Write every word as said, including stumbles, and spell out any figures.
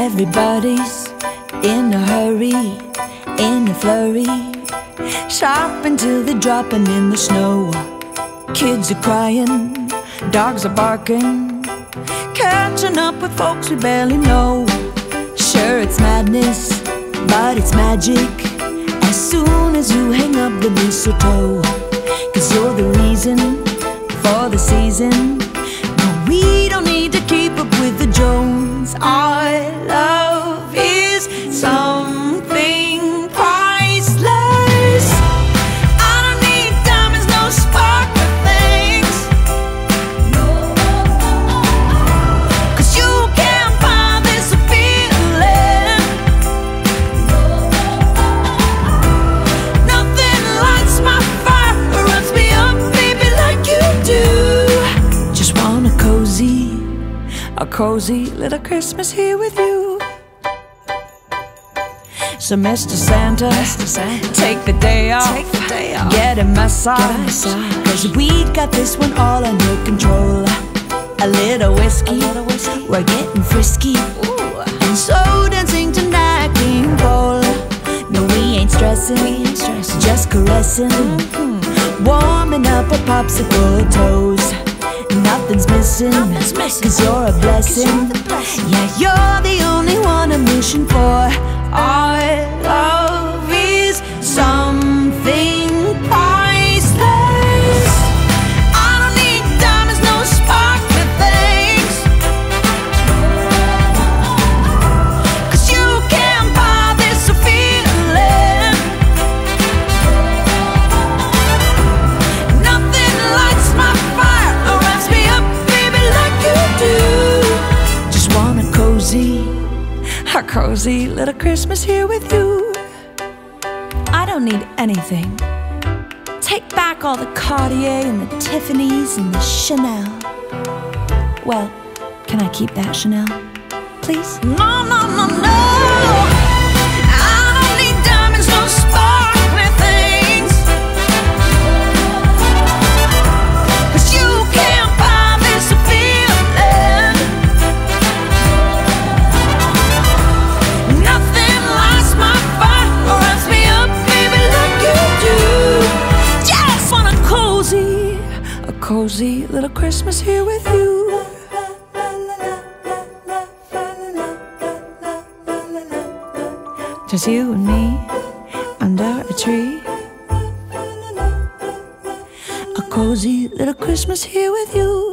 Everybody's in a hurry, in a flurry, shopping till they're dropping in the snow. Kids are crying, dogs are barking, catching up with folks we barely know. Sure, it's madness, but it's magic as soon as you hang up the mistletoe. Cause you're the reason for the season. No, we don't need to keep up with the Jones. Our love is something priceless. I don't need diamonds, no sparkly things. Cause you can't buy this feeling. Nothing lights my fire or runs me up, baby, like you do. Just want a cozy, a cozy little Christmas here with you. So Mister Santa, Mister Santa, take the day off, take the day off. Get a massage, Get a massage. Cause we got this one all under control. A little whiskey, a little whiskey. We're getting frisky. Ooh. And so dancing to Nat King Cole. No, we ain't stressing, we ain't stressing. Just caressing, mm-hmm. Warming up our popsicle toes. Nothing's missing, Nothing's missing. Cause you're a blessing, you're blessing. Yeah, you're the only one I'm wishing for. Our love is something priceless. I don't need diamonds, no sparkly things. Cause you can't buy this feeling. Nothing lights my fire or wraps me up, baby, like you do. Just want a cozy, a cozy little Christmas here with you. I don't need anything. Take back all the Cartier and the Tiffany's and the Chanel. Well, can I keep that Chanel, please? No, no, no, no. I don't need diamonds, no sparkly things. Cause you can't buy this feeling. Nothing lights my fire or wraps me up, baby, like you do. Just want a cozy, a cozy little Christmas here with you. Just you and me under a tree. A cozy little Christmas here with you.